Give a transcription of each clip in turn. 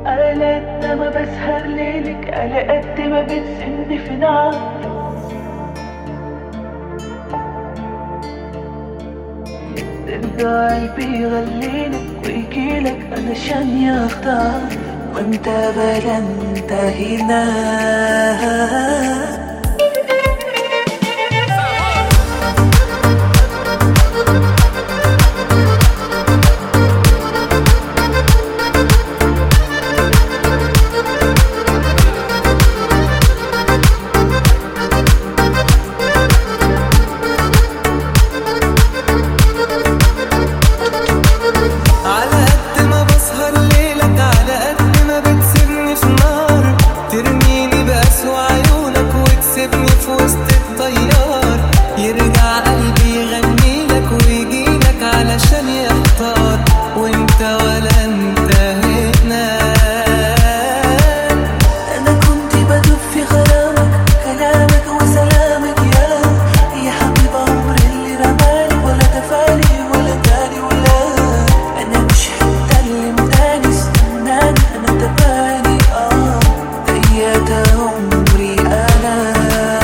على قد ما بسهر ليلك، على قد ما بتسندي في نار. ترجع قلبي يغليلك ويجيلك علشان يختار، وانت بلا انتهينا. يرجع قلبي يغنيلك ويجيلك علشان يحتار، وانت ولا انتهينا. انا كنت بدوب في غرامك، كلامك وسلامك يا حبيب عمري اللي رماني، ولا دفاني ولا داني ولا. انا مش هتكلم تاني، استناني انا تباني ايات عمري انا.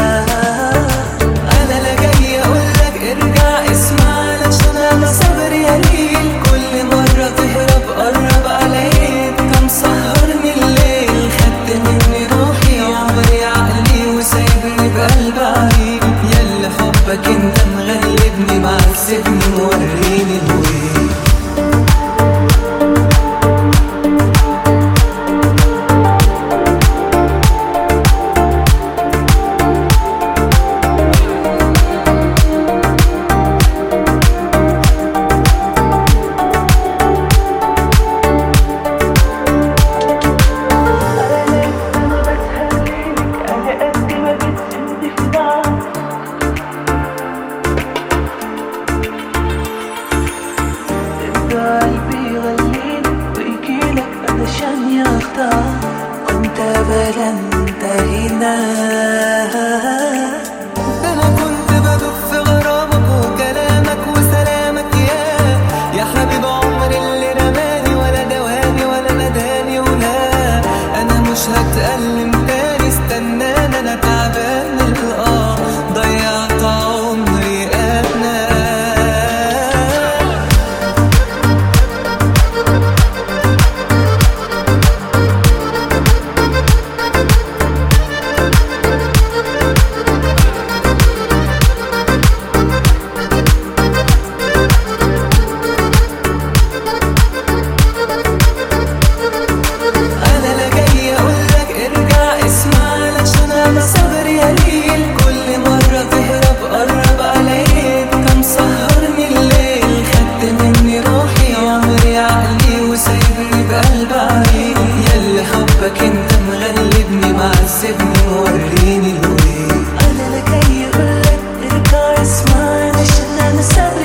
انت مغلبني معذبني موريني الويل. قلبي يغليلك ويجيلك علشان يختار، وانت بلا انتهينا. انا كنت بدوب في غرامك وكلامك وسلامك يا حبيب عمري اللي رماني، ولا دواني ولا نداني ولا. انا مش هتألم تاني، استناني انا تعبان ضيعت عمري انا. ياللي حبك انت مغلبني معذبني موريني الويل. انا لا جاي اقولك ارجع اسمعني عشان انا صبري